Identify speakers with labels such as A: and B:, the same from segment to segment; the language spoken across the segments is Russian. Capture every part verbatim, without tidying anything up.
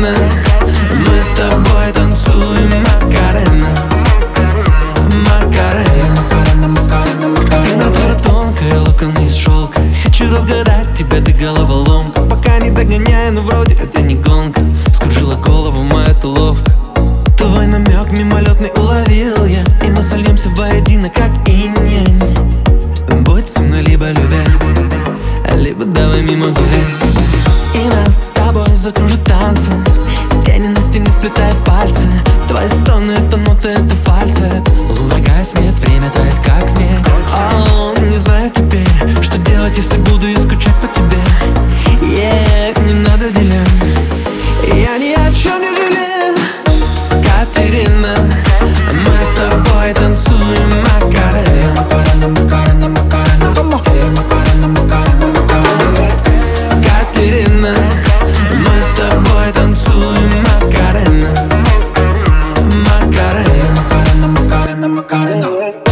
A: Катерина, мы с тобой танцуем Макарена. Макарена, Макарена, Макарена, Макарена. Натура тонкая, локоны из шелка. Хочу разгадать тебя до головоломка. Пока не догоняю, но вроде это не гонка. Скружила голову моя эта ловко. Твой намек мимолетный уловил я, и мы сольемся воедино, как инь-янь. Будь со мной либо любя, либо давай мимо гулять. И нас с тобой закружит танцем. Тени на стене сплетают пальцы. Твои стоны — это ноты, это фальцет. Луна гаснет, время тает, как снег. О, не знаю теперь, что делать, если буду я скучать по тебе. Yeah, не надо дилемм, я ни о чем не жалею. Катерина, мы с тобой танцуем Макарена. Макарена, Макарена, Макарена, Макарена, Макарена, Макарена. Катерина, мы с тобой танцуем Макарена. Макарена, Макарена, Макарена, Макарена.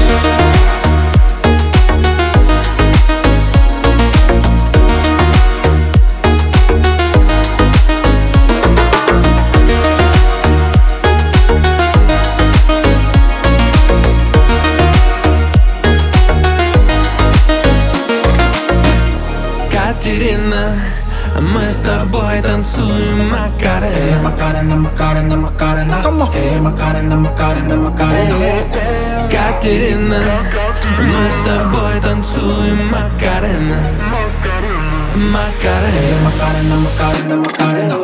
A: Катерина, мы с тобой танцуем Макарена. Макарена, Макарена, Макарена, Макарена, Макарена, Макарена. Катерина, мы с тобой танцуем Макарена. Макарена, Макарена, Макарена, Макарена.